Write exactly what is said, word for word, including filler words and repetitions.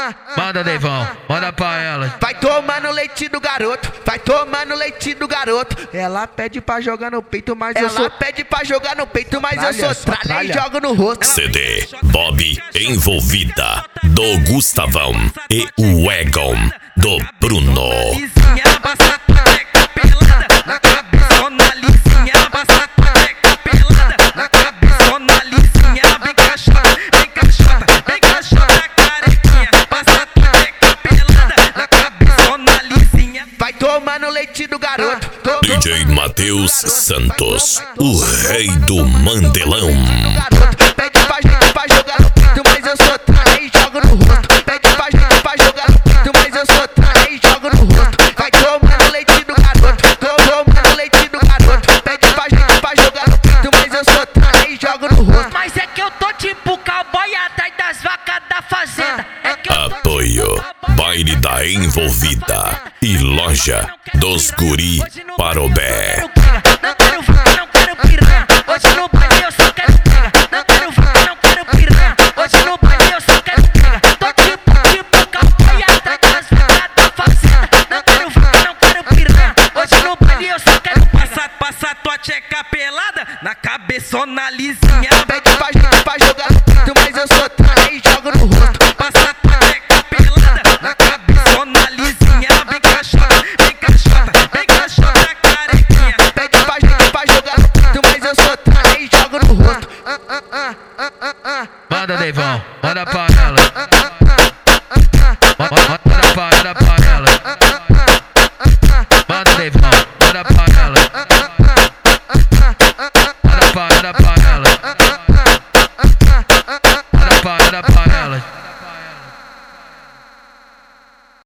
Manda, Deivão, manda pra ela. Vai tomando leite do garoto, vai tomando leite do garoto. Ela pede pra jogar no peito, mas eu sou. Ela pede pra jogar no peito, mas eu sou tralha e jogo no rosto. C D Bob Envolvida do Gustavão e o Egon do Bruno. Vai tomando leite do garoto. D J Matheus Santos, o rei do Mandelão. Pede pra gente pra jogar no peito, mas eu sou tralha e jogo no rosto. Pede pra gente pra jogar no peito, mas eu sou tralha e jogo no rosto. Vai tomando leite do garoto, tô tomando leite do garoto. Pede pra gente pra jogar no peito, mas eu sou tralha e jogo no rosto. Mas é que eu tô tipo cowboy atrás das vacas da fazenda. É que eu tô Apoio Baile da Envolvida e Loja dos Guri Parobé. Não quero